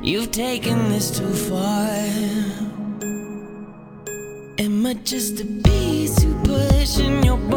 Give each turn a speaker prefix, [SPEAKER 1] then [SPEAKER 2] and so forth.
[SPEAKER 1] You've taken this too far. Am I just a piece you push in your